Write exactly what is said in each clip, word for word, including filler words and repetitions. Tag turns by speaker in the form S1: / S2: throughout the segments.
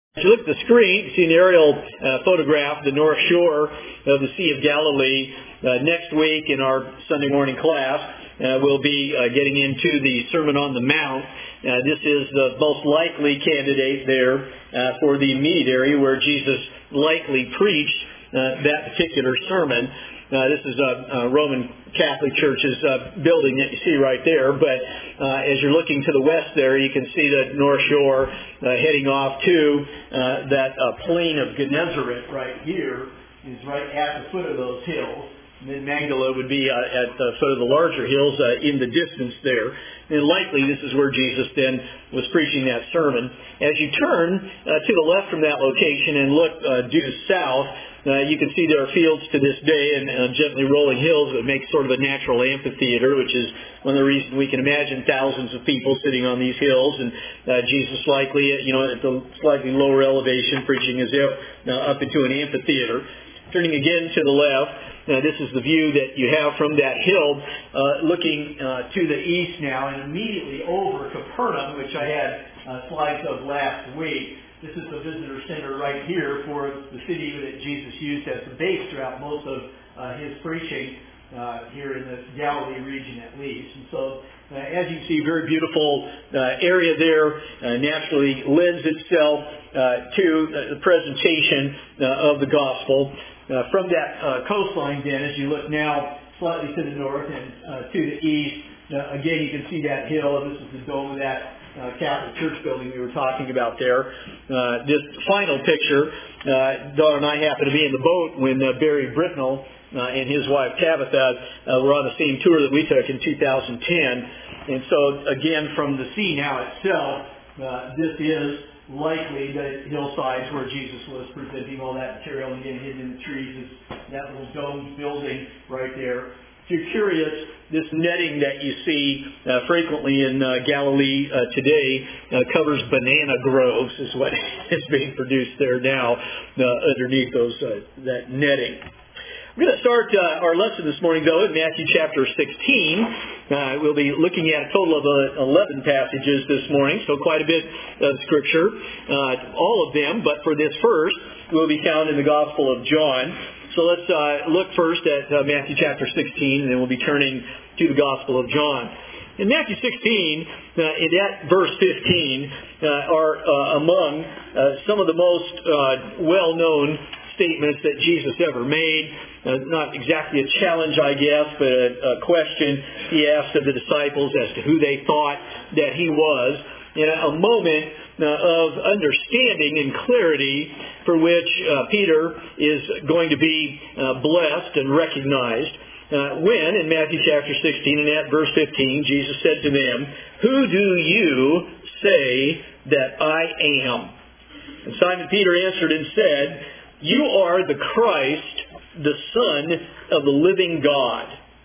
S1: If you look at the screen, you see an aerial uh, photograph of the North Shore of the Sea of Galilee. Uh, next week in our Sunday morning class, uh, we'll be uh, getting into the Sermon on the Mount. Uh, this is the most likely candidate there uh, for the immediate area where Jesus likely preached uh, that particular sermon. Uh, this is a, a Roman Catholic Church's uh, building that you see right there. But uh, as you're looking to the west there, you can see the North Shore uh, heading off to uh, that uh, plain of Gennesaret right here is right at the foot of those hills. And then Magdala would be uh, at the foot of the larger hills uh, in the distance there. And likely this is where Jesus then was preaching that sermon. As you turn uh, to the left from that location and look uh, due south, Uh, you can see there are fields to this day and uh, gently rolling hills that make sort of a natural amphitheater, which is one of the reasons we can imagine thousands of people sitting on these hills, and uh, Jesus likely, you know, at the slightly lower elevation, preaching as if uh, up into an amphitheater. Turning again to the left, uh, this is the view that you have from that hill, uh, looking uh, to the east now, and immediately over Capernaum, which I had uh, slides of last week. This is the visitor center right here for the city that Jesus used as the base throughout most of uh, his preaching uh, here in the Galilee region at least. And so, uh, as you see, very beautiful uh, area there, uh, naturally lends itself uh, to the presentation uh, of the gospel. Uh, from that uh, coastline then, as you look now slightly to the north and uh, to the east, uh, again you can see that hill, and this is the dome of that Uh, Catholic Church building we were talking about there. Uh, this final picture, uh, Dawn and I happened to be in the boat when uh, Barry Britnell uh, and his wife Tabitha uh, were on the same tour that we took in two thousand ten. And so, again, from the sea now itself, uh, this is likely the hillsides where Jesus was presenting all that material, and again, hidden in the trees is that little domed building right there. If you're curious, this netting that you see uh, frequently in uh, Galilee uh, today uh, covers banana groves, is what is being produced there now uh, underneath those uh, that netting. We're going to start uh, our lesson this morning, though, in Matthew chapter sixteen. Uh, we'll be looking at a total of uh, eleven passages this morning, so quite a bit of Scripture, uh, all of them, but for this first, will be found in the Gospel of John. So let's uh, look first at uh, Matthew chapter sixteen, and then we'll be turning to the Gospel of John. In Matthew sixteen, uh, in that verse fifteen, uh, are uh, among uh, some of the most uh, well-known statements that Jesus ever made. Uh, not exactly a challenge, I guess, but a, a question he asked of the disciples as to who they thought that he was. In a moment uh, of understanding and clarity for which uh, Peter is going to be uh, blessed and recognized. Uh, when, in Matthew chapter sixteen and at verse fifteen, Jesus said to them, "Who do you say that I am?" And Simon Peter answered and said, "You are the Christ, the Son of the living God."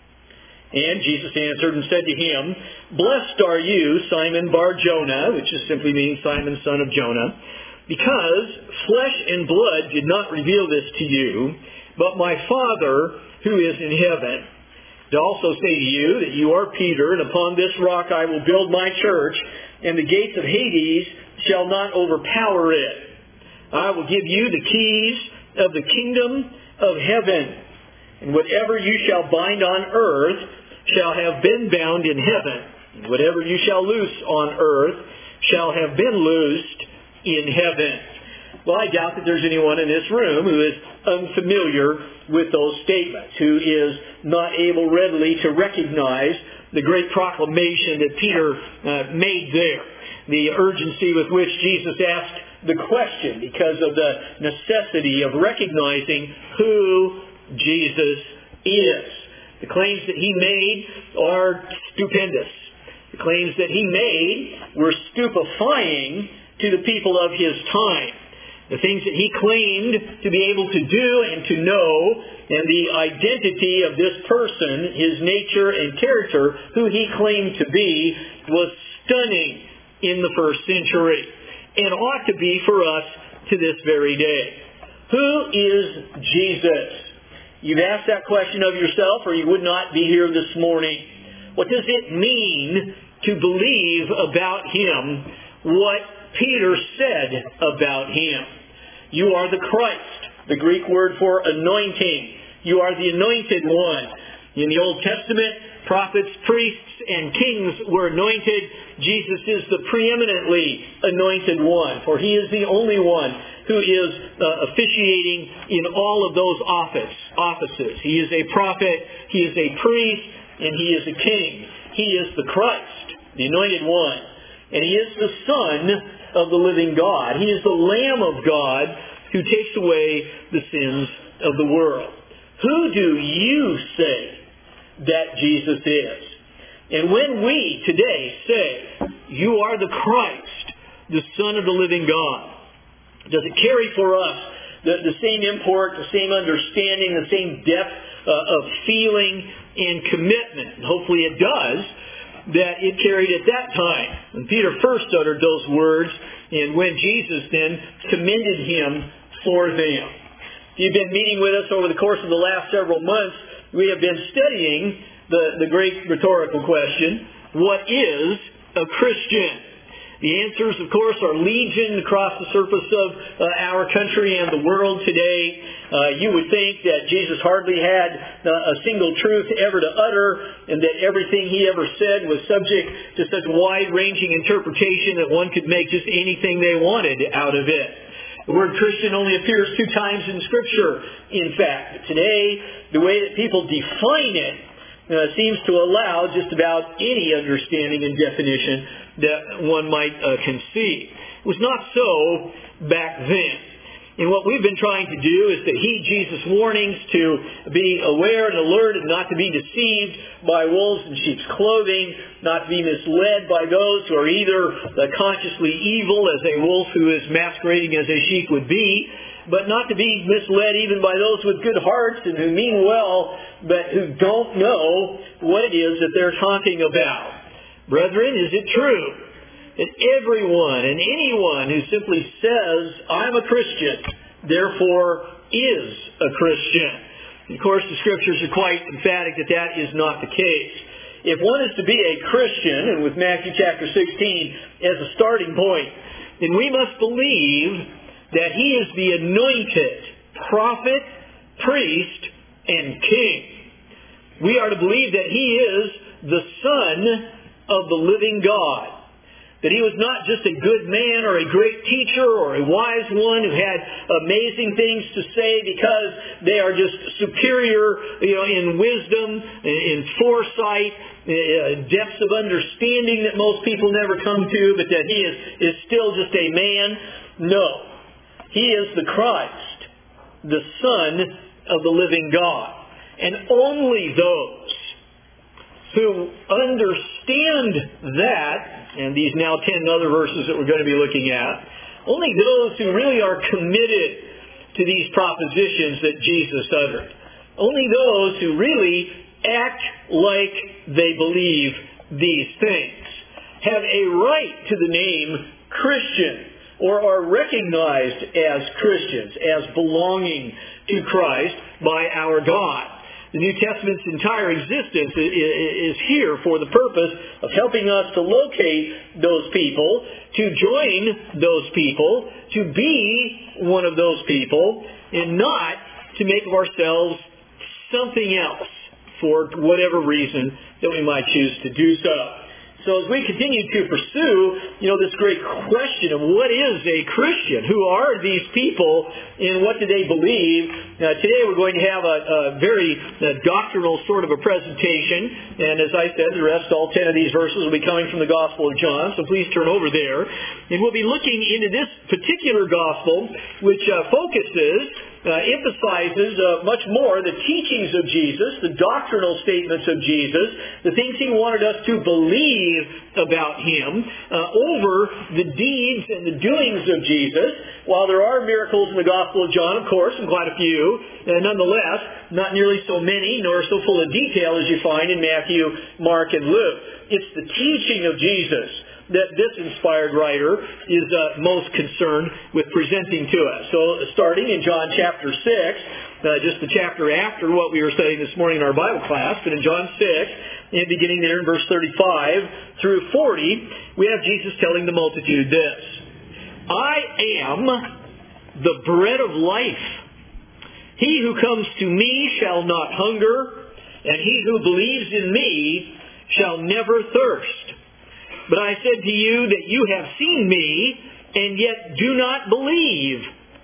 S1: And Jesus answered and said to him, "Blessed are you, Simon Bar-Jonah," which just simply means Simon, son of Jonah, "because flesh and blood did not reveal this to you, but my Father who is in heaven. I also say to you that you are Peter, and upon this rock I will build my church, and the gates of Hades shall not overpower it. I will give you the keys of the kingdom of heaven, and whatever you shall bind on earth shall have been bound in heaven, and whatever you shall loose on earth shall have been loosed in heaven." Well, I doubt that there's anyone in this room who is unfamiliar with those statements, who is not able readily to recognize the great proclamation that Peter uh, made there, the urgency with which Jesus asked the question because of the necessity of recognizing who Jesus is. The claims that he made are stupendous. The claims that he made were stupefying to the people of his time. The things that he claimed to be able to do and to know, and the identity of this person, his nature and character, who he claimed to be, was stunning in the first century, and ought to be for us to this very day. Who is Jesus? You've asked that question of yourself, or you would not be here this morning. What does it mean to believe about him? What Peter said about him. You are the Christ, the Greek word for anointing. You are the anointed one. In the Old Testament, prophets, priests, and kings were anointed. Jesus is the preeminently anointed one, for He is the only one who is uh, officiating in all of those office, offices. He is a prophet, He is a priest, and He is a king. He is the Christ, the anointed one. And He is the Son of the living God. He is the Lamb of God who takes away the sins of the world. Who do you say that Jesus is? And when we today say, you are the Christ, the Son of the living God, does it carry for us the, the same import, the same understanding, the same depth uh, of feeling and commitment? And hopefully it does, that it carried at that time when Peter first uttered those words and when Jesus then commended him for them. If you've been meeting with us over the course of the last several months, we have been studying the, the great rhetorical question, what is a Christian? The answers, of course, are legion across the surface of uh, our country and the world today. Uh, you would think that Jesus hardly had uh, a single truth ever to utter, and that everything He ever said was subject to such wide-ranging interpretation that one could make just anything they wanted out of it. The word Christian only appears two times in Scripture, in fact. Today, the way that people define it uh, seems to allow just about any understanding and definition that one might uh, conceive. It was not so back then. And what we've been trying to do is to heed Jesus' warnings to be aware and alert and not to be deceived by wolves in sheep's clothing, not to be misled by those who are either uh, consciously evil as a wolf who is masquerading as a sheep would be, but not to be misled even by those with good hearts and who mean well, but who don't know what it is that they're talking about. Brethren, is it true that everyone and anyone who simply says, I'm a Christian, therefore is a Christian? Of course, the Scriptures are quite emphatic that that is not the case. If one is to be a Christian, and with Matthew chapter sixteen as a starting point, then we must believe that He is the anointed prophet, priest, and king. We are to believe that He is the Son of the living God. That He was not just a good man or a great teacher or a wise one who had amazing things to say because they are just superior, you know, in wisdom, in foresight, uh, depths of understanding that most people never come to, but that He is, is still just a man. No. He is the Christ, the Son of the living God. And only those who understand that, and these now ten other verses that we're going to be looking at, only those who really are committed to these propositions that Jesus uttered, only those who really act like they believe these things, have a right to the name Christian, or are recognized as Christians, as belonging to Christ by our God. The New Testament's entire existence is here for the purpose of helping us to locate those people, to join those people, to be one of those people, and not to make of ourselves something else for whatever reason that we might choose to do so. So as we continue to pursue, you know, this great question of what is a Christian? Who are these people and what do they believe? Uh, today we're going to have a, a very uh, doctrinal sort of a presentation. And as I said, the rest, all ten of these verses will be coming from the Gospel of John. So please turn over there. And we'll be looking into this particular Gospel, which uh, focuses Uh, emphasizes uh, much more the teachings of Jesus, the doctrinal statements of Jesus, the things He wanted us to believe about Him, uh, over the deeds and the doings of Jesus. While there are miracles in the Gospel of John, of course, and quite a few, uh, nonetheless, not nearly so many nor so full of detail as you find in Matthew, Mark, and Luke. It's the teaching of Jesus that this inspired writer is uh, most concerned with presenting to us. So starting in John chapter six, uh, just the chapter after what we were studying this morning in our Bible class, but in John six, and beginning there in verse thirty-five through forty, we have Jesus telling the multitude this. I am the bread of life. He who comes to me shall not hunger, and he who believes in me shall never thirst. But I said to you that you have seen me, and yet do not believe.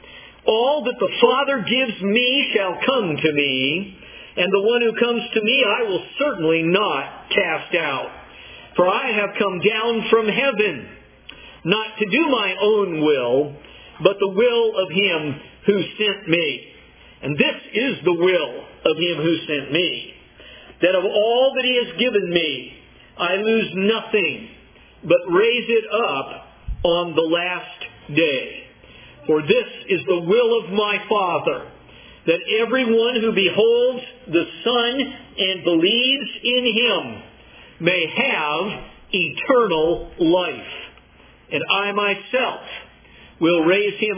S1: All that the Father gives me shall come to me, and the one who comes to me I will certainly not cast out. For I have come down from heaven, not to do my own will, but the will of him who sent me. And this is the will of him who sent me, that of all that he has given me, I lose nothing, but raise it up on the last day. For this is the will of my Father, that everyone who beholds the Son and believes in him may have eternal life. And I myself will raise him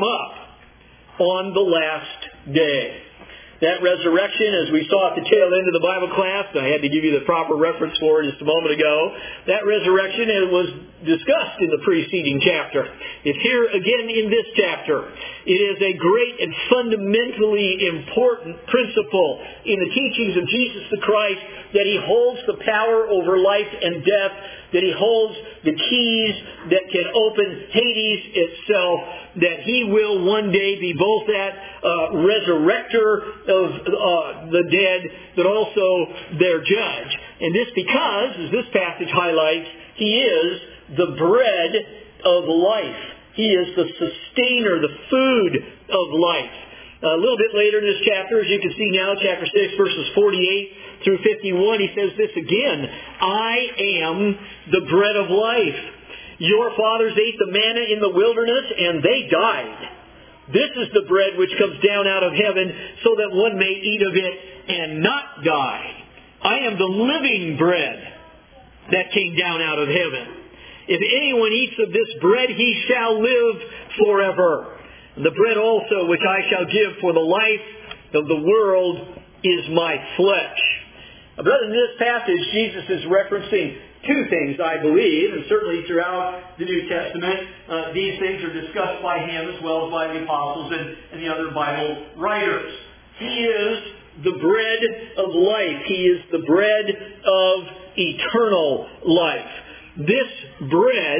S1: up on the last day. That resurrection, as we saw at the tail end of the Bible class, and I had to give you the proper reference for it just a moment ago, that resurrection it was discussed in the preceding chapter. It's here again in this chapter. It is a great and fundamentally important principle in the teachings of Jesus the Christ that he holds the power over life and death, that he holds the keys that can open Hades itself, that he will one day be both that uh, resurrector of uh, the dead, but also their judge. And this because, as this passage highlights, he is the bread of life. He is the sustainer, the food of life. A little bit later in this chapter, as you can see now, chapter six, verses forty-eight through fifty-one, he says this again, I am the bread of life. Your fathers ate the manna in the wilderness, and they died. This is the bread which comes down out of heaven, so that one may eat of it and not die. I am the living bread that came down out of heaven. If anyone eats of this bread, he shall live forever. The bread also which I shall give for the life of the world is my flesh. Now, brother, in this passage, Jesus is referencing two things, I believe, and certainly throughout the New Testament, uh, these things are discussed by him as well as by the apostles and, and the other Bible writers. He is the bread of life. He is the bread of eternal life. This bread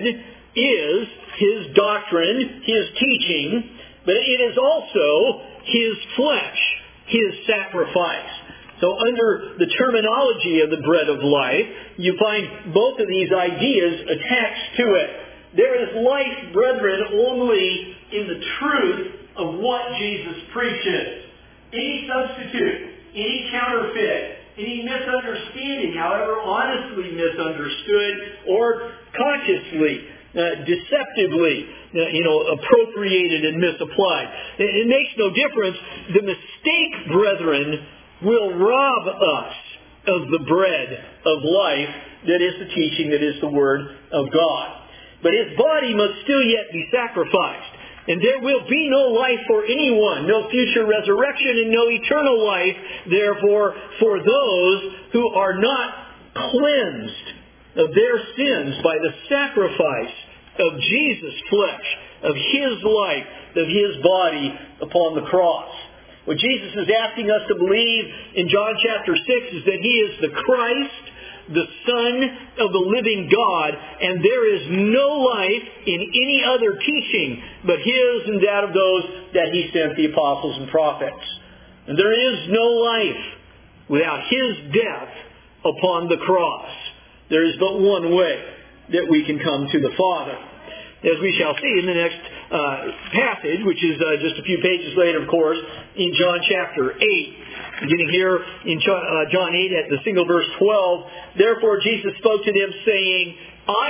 S1: is his doctrine, his teaching, but it is also his flesh, his sacrifice. So under the terminology of the bread of life, you find both of these ideas attached to it. There is life, brethren, only in the truth of what Jesus preaches. Any substitute, any counterfeit, any misunderstanding, however honestly misunderstood or consciously, uh, deceptively, uh, you know, appropriated and misapplied. It, it makes no difference. The mistake, brethren, will rob us of the bread of life that is the teaching, that is the Word of God. But his body must still yet be sacrificed. And there will be no life for anyone, no future resurrection and no eternal life, therefore, for those who are not cleansed of their sins by the sacrifice of Jesus' flesh, of his life, of his body upon the cross. What Jesus is asking us to believe in John chapter six is that he is the Christ, the Son of the living God, and there is no life in any other teaching but his and that of those that he sent, the apostles and prophets. And there is no life without his death upon the cross. There is but one way that we can come to the Father. As we shall see in the next uh, passage, which is uh, just a few pages later, of course, in John chapter eight. Beginning here in John eight at the single verse twelve, therefore Jesus spoke to them saying, I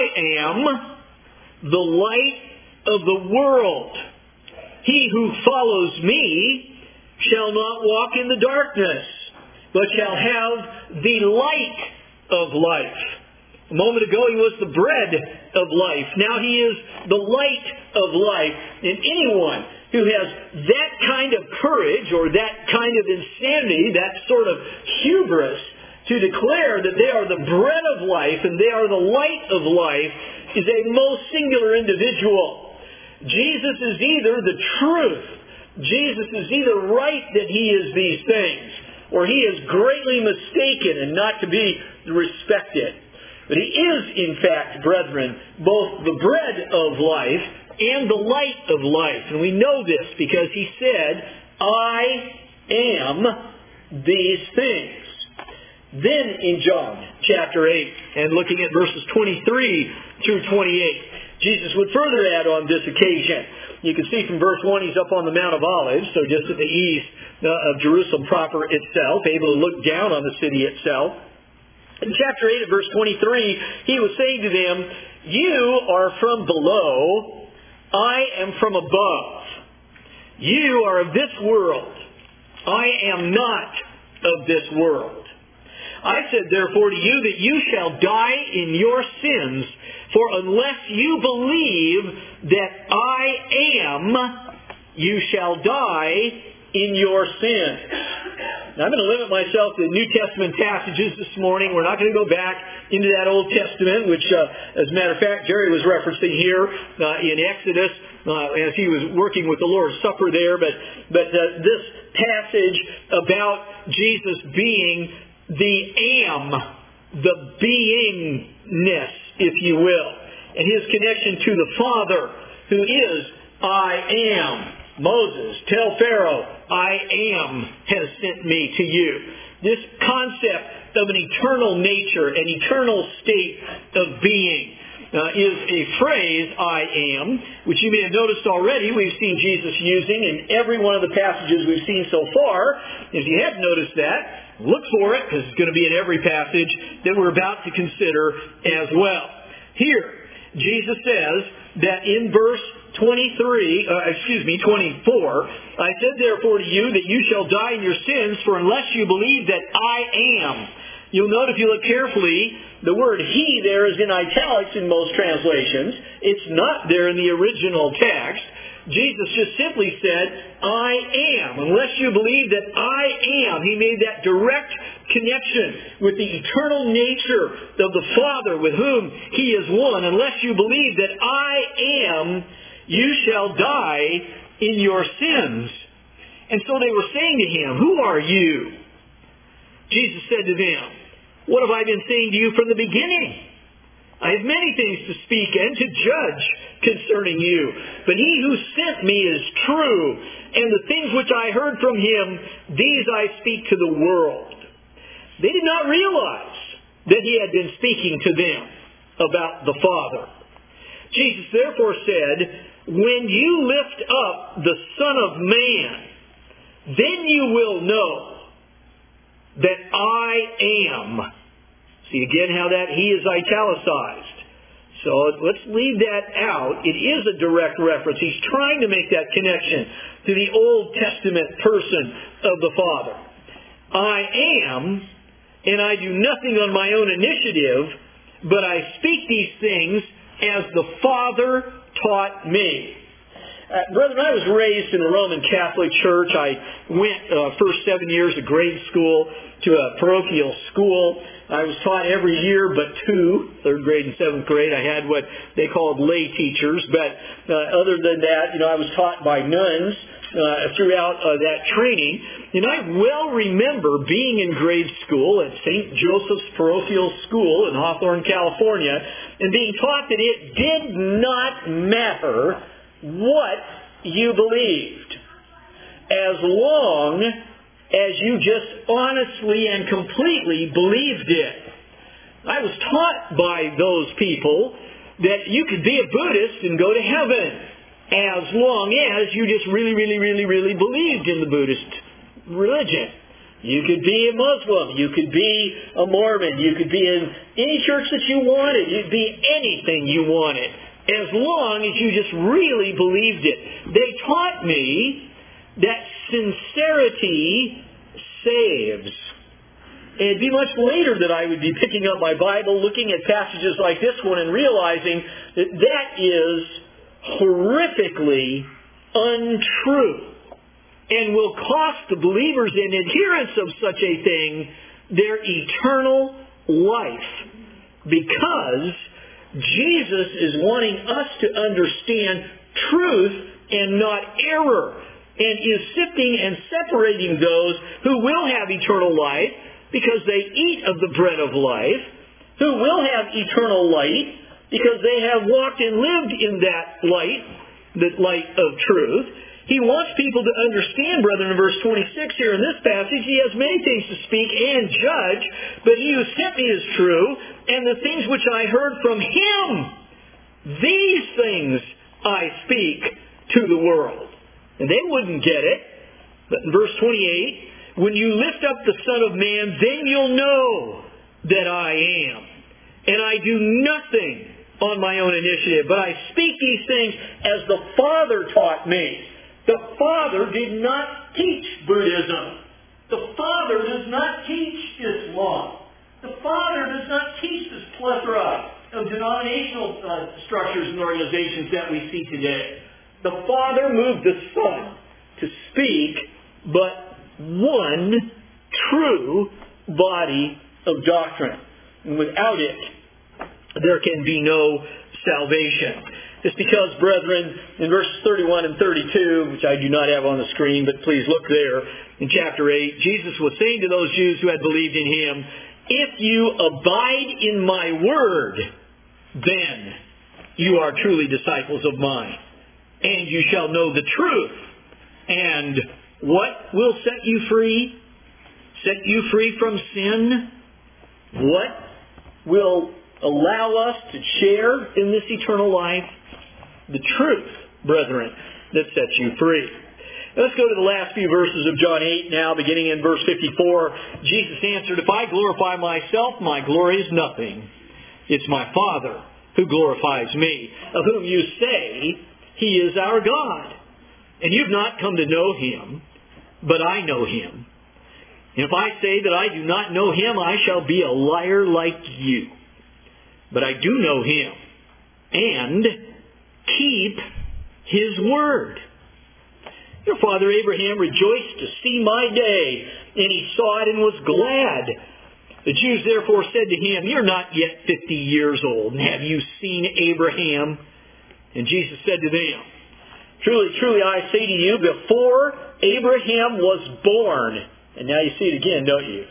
S1: am the light of the world. He who follows me shall not walk in the darkness, but shall have the light of life. A moment ago he was the bread of life. Now he is the light of life. And anyone who has that kind of courage or that kind of insanity, that sort of hubris, to declare that they are the bread of life and they are the light of life, is a most singular individual. Jesus is either the truth, Jesus is either right that he is these things, or he is greatly mistaken and not to be respected. But he is, in fact, brethren, both the bread of life and the light of life. And we know this because he said, I am these things. Then in John chapter eight, and looking at verses twenty-three through twenty-eight, Jesus would further add on this occasion. You can see from verse one, he's up on the Mount of Olives, so just at the east of Jerusalem proper itself, able to look down on the city itself. In chapter eight of verse twenty-three, he was saying to them, you are from below, I am from above. You are of this world, I am not of this world. I said therefore to you that you shall die in your sins, for unless you believe that I am, you shall die in your sins. Now, I'm going to limit myself to New Testament passages this morning. We're not going to go back into that Old Testament, which, uh, as a matter of fact, Jerry was referencing here uh, in Exodus uh, as he was working with the Lord's Supper there. But, but uh, this passage about Jesus being the am, the beingness, if you will, and his connection to the Father, who is I am. Moses, tell Pharaoh, I am has sent me to you. This concept of an eternal nature, an eternal state of being, uh, is a phrase, I am, which you may have noticed already we've seen Jesus using in every one of the passages we've seen so far. If you hadn't noticed that, look for it, because it's going to be in every passage that we're about to consider as well. Here, Jesus says that in verse twenty-three, uh, excuse me, twenty-four, I said therefore to you that you shall die in your sins, for unless you believe that I am. You'll note if you look carefully, the word he there is in italics in most translations. It's not there in the original text. Jesus just simply said, I am. Unless you believe that I am. He made that direct connection with the eternal nature of the Father with whom he is one. Unless you believe that I am, you shall die in your sins. And so they were saying to him, who are you? Jesus said to them, what have I been saying to you from the beginning? I have many things to speak and to judge concerning you. But he who sent me is true, and the things which I heard from him, these I speak to the world. They did not realize that he had been speaking to them about the Father. Jesus therefore said, when you lift up the Son of Man, then you will know that I am. See again how that he is italicized. So let's leave that out. It is a direct reference. He's trying to make that connection to the Old Testament person of the Father. I am, and I do nothing on my own initiative, but I speak these things as the Father taught me. Uh, brethren, I was raised in a Roman Catholic church. I went uh, first seven years of grade school to a parochial school. I was taught every year but two, third grade and seventh grade. I had what they called lay teachers. But uh, other than that, you know, I was taught by nuns uh, throughout uh, that training. And I well remember being in grade school at Saint Joseph's Parochial School in Hawthorne, California, and being taught that it did not matter what you believed, as long as you just honestly and completely believed it. I was taught by those people that you could be a Buddhist and go to heaven as long as you just really, really, really, really believed in the Buddhist religion. You could be a Muslim. You could be a Mormon. You could be in any church that you wanted. You'd be anything you wanted, as long as you just really believed it. They taught me that sincerity saves. And it'd be much later that I would be picking up my Bible, looking at passages like this one, and realizing that that is horrifically untrue and will cost the believers in adherence of such a thing their eternal life, because Jesus is wanting us to understand truth and not error, and is sifting and separating those who will have eternal life because they eat of the bread of life, who will have eternal light because they have walked and lived in that light, the light of truth. He wants people to understand, brethren, in verse twenty-six here in this passage, he has many things to speak and judge, but he who sent me is true, and the things which I heard from him, these things I speak to the world. And they wouldn't get it. But in verse twenty-eight, when you lift up the Son of Man, then you'll know that I am. And I do nothing on my own initiative, but I speak these things as the Father taught me. The Father did not teach Buddhism. The Father does not teach Islam. The Father does not teach this plethora of denominational uh, structures and organizations that we see today. The Father moved the Son to speak but one true body of doctrine. And without it, there can be no salvation. It's because, brethren, in verses thirty-one and thirty-two, which I do not have on the screen, but please look there, in chapter eight, Jesus was saying to those Jews who had believed in Him, if you abide in my word, then you are truly disciples of mine, and you shall know the truth. And what will set you free? Set you free from sin? What will allow us to share in this eternal life? The truth, brethren, that sets you free. Let's go to the last few verses of John eight now, beginning in verse fifty-four. Jesus answered, if I glorify myself, my glory is nothing. It's my Father who glorifies me, of whom you say He is our God. And you've not come to know Him, but I know Him. And if I say that I do not know Him, I shall be a liar like you. But I do know Him, and keep His word. Your father Abraham rejoiced to see my day, and he saw it and was glad. The Jews therefore said to him, you're not yet fifty years old, and have you seen Abraham? And Jesus said to them, truly, truly, I say to you, before Abraham was born, and now you see it again, don't you?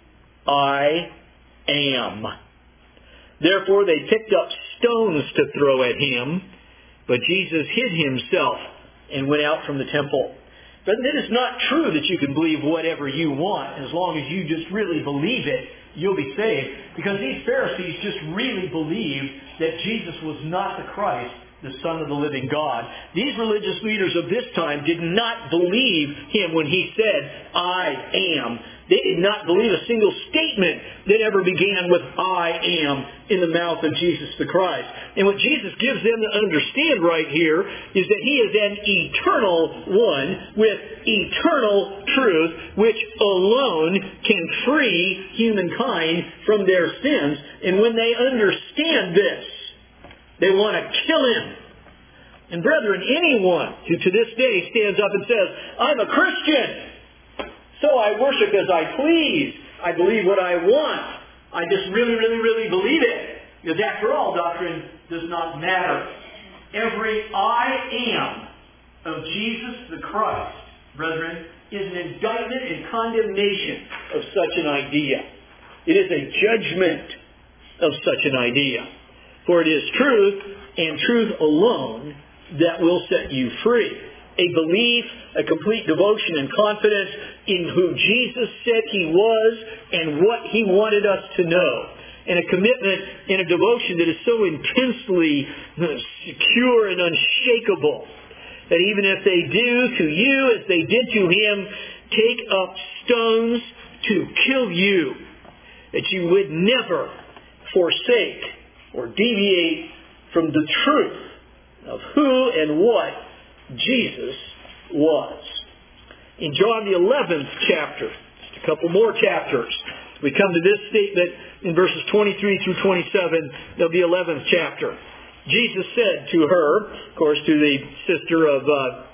S1: I am. Therefore they picked up stones to throw at him, but Jesus hid himself and went out from the temple. But it is not true that you can believe whatever you want. As long as you just really believe it, you'll be saved. Because these Pharisees just really believed that Jesus was not the Christ, the Son of the living God. These religious leaders of this time did not believe Him when He said, I am. They did not believe a single statement that ever began with I am in the mouth of Jesus the Christ. And what Jesus gives them to understand right here is that He is an eternal one with eternal truth, which alone can free humankind from their sins. And when they understand this, they want to kill Him. And brethren, anyone who to this day stands up and says, I'm a Christian, so I worship as I please, I believe what I want, I just really, really, really believe it, because after all, doctrine does not matter. Every I am of Jesus the Christ, brethren, is an indictment and condemnation of such an idea. It is a judgment of such an idea. For it is truth, and truth alone, that will set you free. A belief, a complete devotion and confidence in who Jesus said He was and what He wanted us to know. And a commitment and a devotion that is so intensely secure and unshakable that even if they do to you as they did to Him, take up stones to kill you, that you would never forsake or deviate from the truth of who and what Jesus was. In John the eleventh chapter, just a couple more chapters, we come to this statement in verses twenty-three through twenty-seven of the eleventh chapter. Jesus said to her, of course to the sister of uh,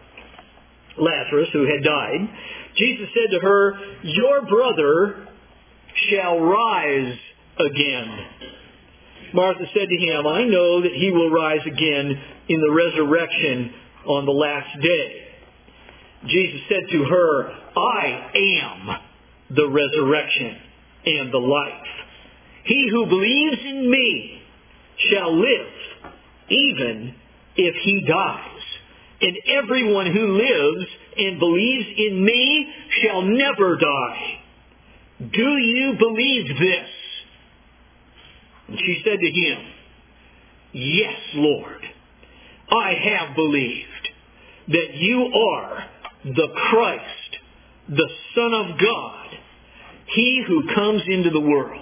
S1: Lazarus who had died, Jesus said to her, your brother shall rise again. Martha said to Him, I know that he will rise again in the resurrection on the last day. Jesus said to her, I am the resurrection and the life. He who believes in me shall live, even if he dies. And everyone who lives and believes in me shall never die. Do you believe this? And she said to him, Yes, Lord, I have believed that you are the Christ, the Son of God, He who comes into the world.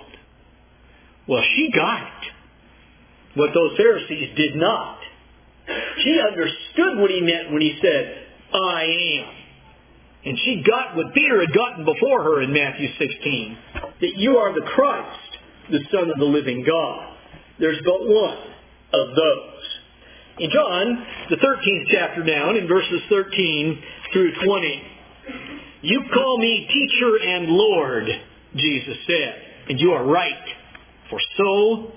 S1: Well, she got it. What those Pharisees did not. She understood what he meant when he said, I am. And she got what Peter had gotten before her in Matthew sixteen, that you are the Christ, the Son of the living God. There's but one of those. In John, the thirteenth chapter now, in verses thirteen through twenty, you call me teacher and Lord, Jesus said, and you are right, for so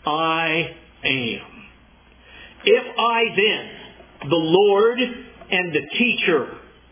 S1: I am. If I then, the Lord and the teacher,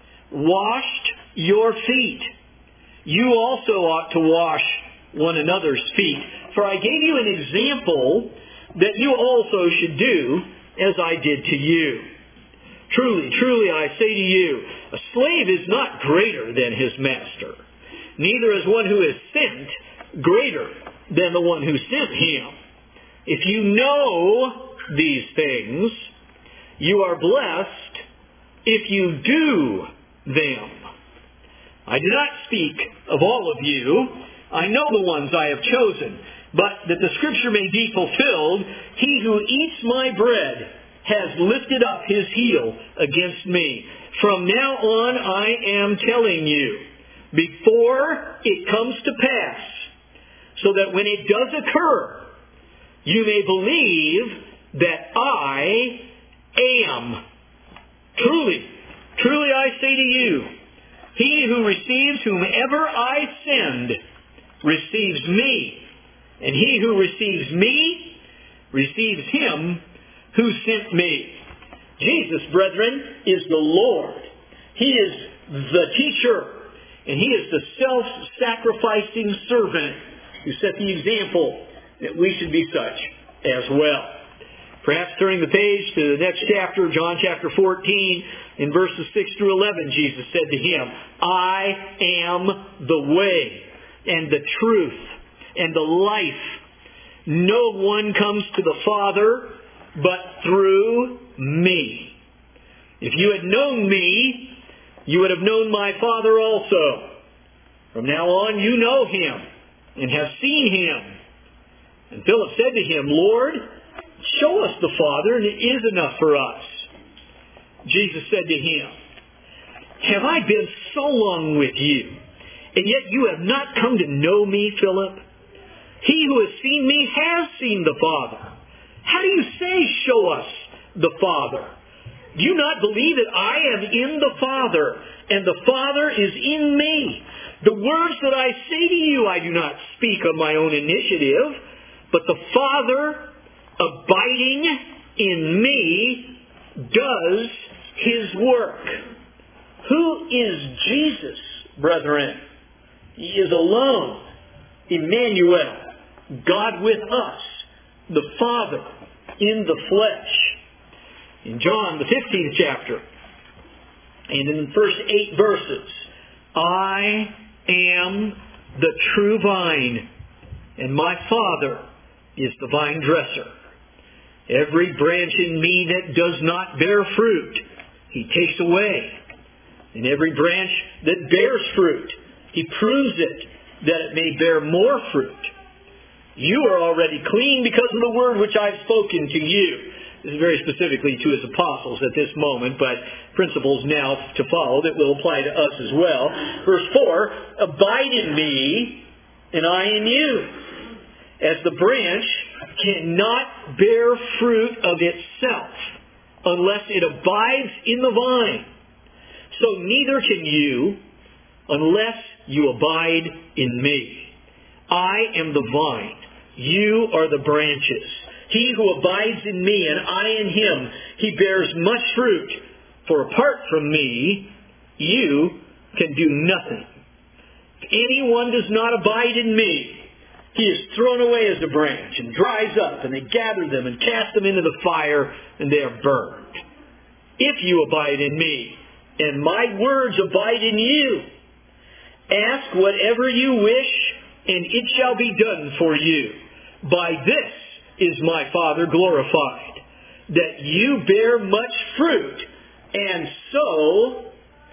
S1: washed your feet, you also ought to wash one another's feet. For I gave you an example that you also should do as I did to you. Truly, truly, I say to you, a slave is not greater than his master, neither is one who is sent greater than the one who sent him. If you know these things, you are blessed if you do them. I do not speak of all of you. I know the ones I have chosen, but that the Scripture may be fulfilled, he who eats my bread has lifted up his heel against me. From now on I am telling you, before it comes to pass, so that when it does occur, you may believe that I am. Truly, truly I say to you, he who receives whomever I send receives me, and he who receives me receives him who sent me. Jesus, brethren, is the Lord. He is the teacher, and he is the self-sacrificing servant who set the example that we should be such as well. Perhaps turning the page to the next chapter, John chapter fourteen, in verses six through eleven, Jesus said to him, I am the way and the truth and the life. No one comes to the Father but through me. If you had known me, you would have known my Father also. From now on you know him and have seen him. And Philip said to him, Lord, show us the Father, and it is enough for us. Jesus said to him, have I been so long with you, and yet you have not come to know me, Philip? He who has seen me has seen the Father. How do you say, show us the Father? Do you not believe that I am in the Father, and the Father is in me? The words that I say to you I do not speak of my own initiative, but the Father abiding in me does his work. Who is Jesus, brethren? He is alone, Emmanuel, God with us, the Father in the flesh. In John, the fifteenth chapter, and in the first eight verses, I am the true vine, and my Father is the vine dresser. Every branch in me that does not bear fruit, he takes away. And every branch that bears fruit, he prunes it, that it may bear more fruit. You are already clean because of the word which I've spoken to you. This is very specifically to his apostles at this moment, but principles now to follow that will apply to us as well. Verse four, abide in me, and I in you. As the branch cannot bear fruit of itself unless it abides in the vine, so neither can you unless you abide in me. I am the vine. You are the branches. He who abides in me and I in him, he bears much fruit. For apart from me, you can do nothing. If anyone does not abide in me, he is thrown away as a branch and dries up, and they gather them and cast them into the fire, and they are burned. If you abide in me, and my words abide in you, ask whatever you wish, and it shall be done for you. By this is my Father glorified, that you bear much fruit, and so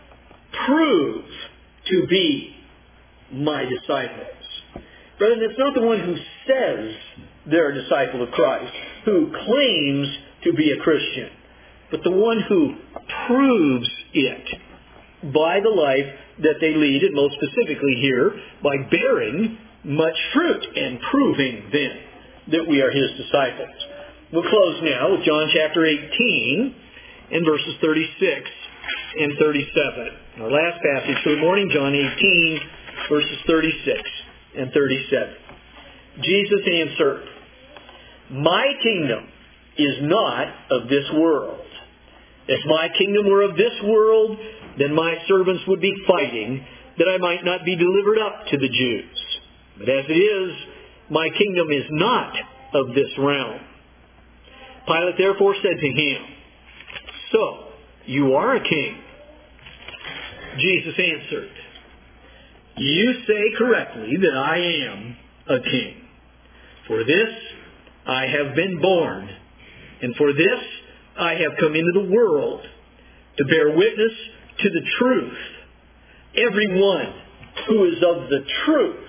S1: prove to be my disciples. Brethren, it's not the one who says they're a disciple of Christ, who claims to be a Christian, but the one who proves it by the life that they lead, and most specifically here, by bearing much fruit and proving then that we are His disciples. We'll close now with John chapter eighteen and verses thirty-six and thirty-seven. Our last passage for the morning, John eighteen, verses thirty-six and thirty-seven. Jesus answered, my kingdom is not of this world. If my kingdom were of this world, then my servants would be fighting, that I might not be delivered up to the Jews. But as it is, my kingdom is not of this realm. Pilate therefore said to him, so, you are a king. Jesus answered, you say correctly that I am a king. For this I have been born, and for this I have come into the world, to bear witness to the truth. Everyone who is of the truth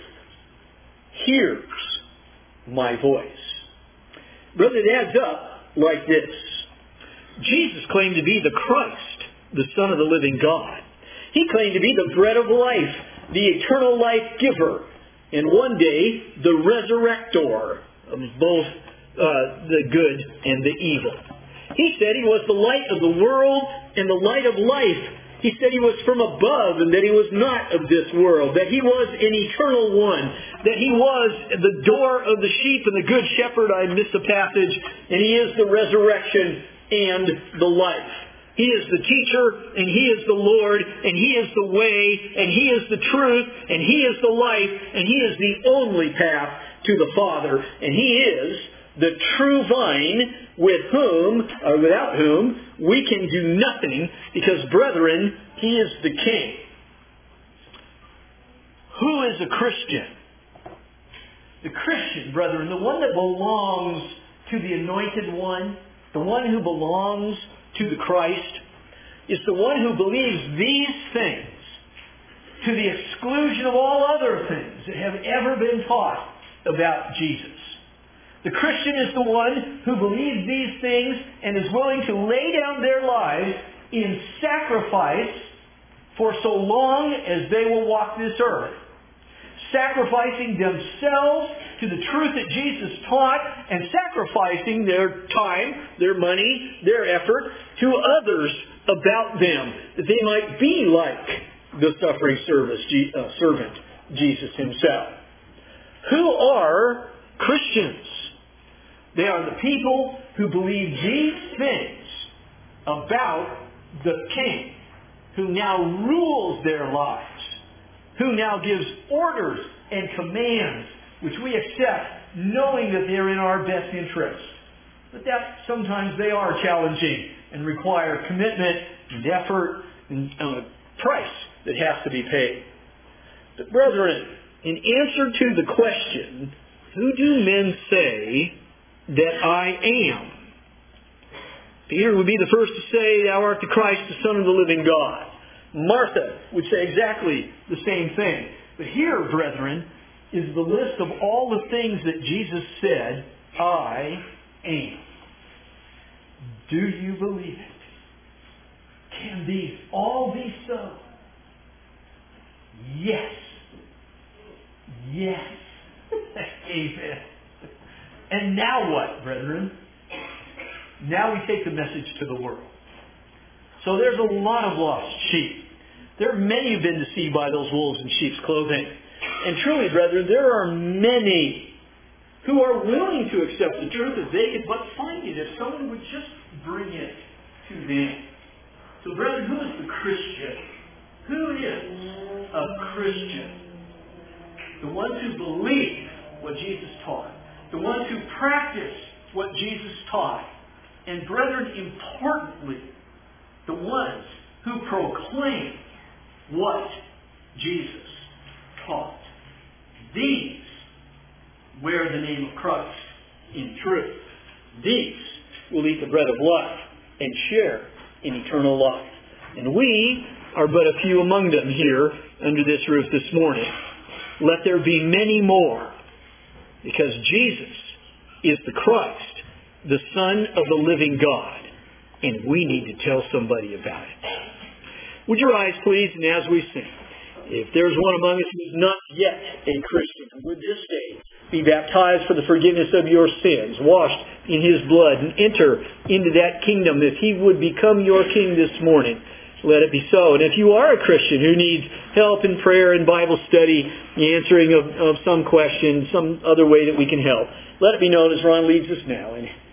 S1: hears my voice. Brother, it adds up like this. Jesus claimed to be the Christ, the Son of the living God. He claimed to be the bread of life, the eternal life giver, and one day the resurrector of both uh, the good and the evil. He said He was the light of the world and the light of life. He said He was from above and that He was not of this world, that He was an eternal one, that He was the door of the sheep and the good shepherd. I missed a passage. And He is the resurrection and the life. He is the teacher, and He is the Lord, and He is the way, and He is the truth, and He is the life, and He is the only path to the Father, and He is the true vine with whom, or without whom, we can do nothing, because, brethren, He is the King. Who is a Christian? The Christian, brethren, the one that belongs to the Anointed One, the one who belongs to the Christ, is the one who believes these things to the exclusion of all other things that have ever been taught about Jesus. The Christian is the one who believes these things and is willing to lay down their lives in sacrifice for so long as they will walk this earth, sacrificing themselves to the truth that Jesus taught and sacrificing their time, their money, their effort to others about them, that they might be like the suffering service, uh, servant, Jesus Himself. Who are Christians? They are the people who believe these things about the King, who now rules their lives, who now gives orders and commands which we accept knowing that they're in our best interest. But that sometimes they are challenging and require commitment and effort and a price that has to be paid. But brethren, in answer to the question, who do men say that I am? Peter would be the first to say, thou art the Christ, the Son of the living God. Martha would say exactly the same thing. But here, brethren, is the list of all the things that Jesus said, I am. Do you believe it? Can these all be so? Yes. Yes. Amen. And now what, brethren? Now we take the message to the world. So there's a lot of lost sheep. There are many who've been deceived by those wolves in sheep's clothing. And truly, brethren, there are many who are willing to accept the truth if they could but find it, if someone would just bring it to them.
S2: So, brethren, who is the Christian? Who is a Christian? The ones who believe what Jesus taught. The ones who practice what Jesus taught. And, brethren, importantly, the ones who proclaim what Jesus taught. These wear the name of Christ in truth. These will eat the bread of life and share in eternal life. And we are but a few among them here under this roof this morning. Let there be many more, because Jesus is the Christ, the Son of the living God, and we need to tell somebody about it. Would your eyes please, and as we sing, if there's one among us who is not yet a Christian, would this day be baptized for the forgiveness of your sins, washed in His blood, and enter into that kingdom, if He would become your King this morning, let it be so. And if you are a Christian who needs help in prayer and Bible study, the answering of, of some question, some other way that we can help, let it be known as Ron leads us now. And